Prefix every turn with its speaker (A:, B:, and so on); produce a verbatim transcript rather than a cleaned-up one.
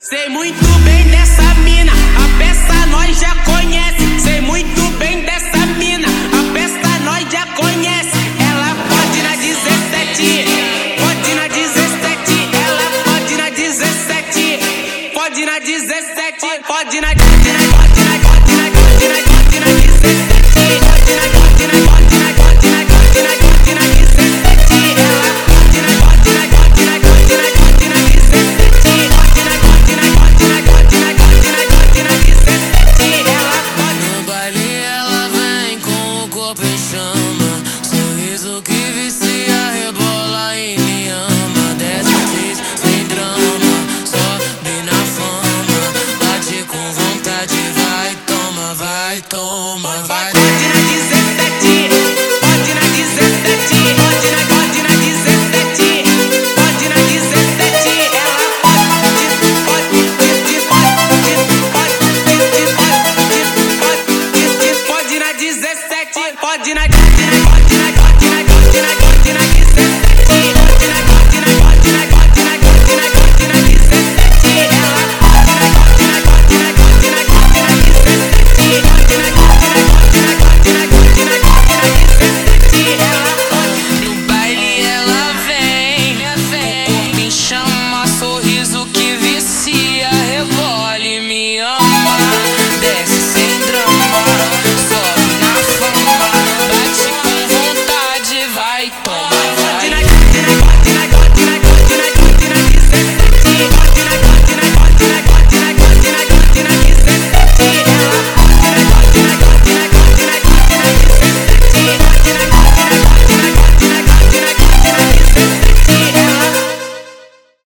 A: Sei muito bem dessa mina, a peça nós já conhece. Sei muito bem dessa mina, a peça nós já conhece. Ela pode na dezessete, pode na dezessete. Ela pode na dezessete, pode na dezessete, pode na pode na pode na pode na pode na pode na dezessete. Pode na pode na pode na pode na pode na pode na dezessete. Ela pode na pode na pode na pode na pode na dezessete. Pode na pode na pode na pode na pode na pode na dezessete. Ela pode.
B: No baile ela vem com o corpo em chama, sorriso que vicia, rebola e me ama. Desce fiz sem drama, sobe na fama, bate com vontade, vai toma, vai toma, vai.
A: Pode na dezessete, pode na dezessete, pode na pode na dezessete, pode na dezessete. Ela pode, pode, pode, pode, pode, pode, pode na dezessete, pode na pode na pode na pode na pode na pode na dezessete. Pode na pode na pode na pode na pode na pode na dezessete. Ela pode na pode na pode na pode na pode na dezessete. Pode na pode na pode na pode na pode na pode na dezessete. Ela pode.
B: No baile ela vem, o corpo em chama, sorriso que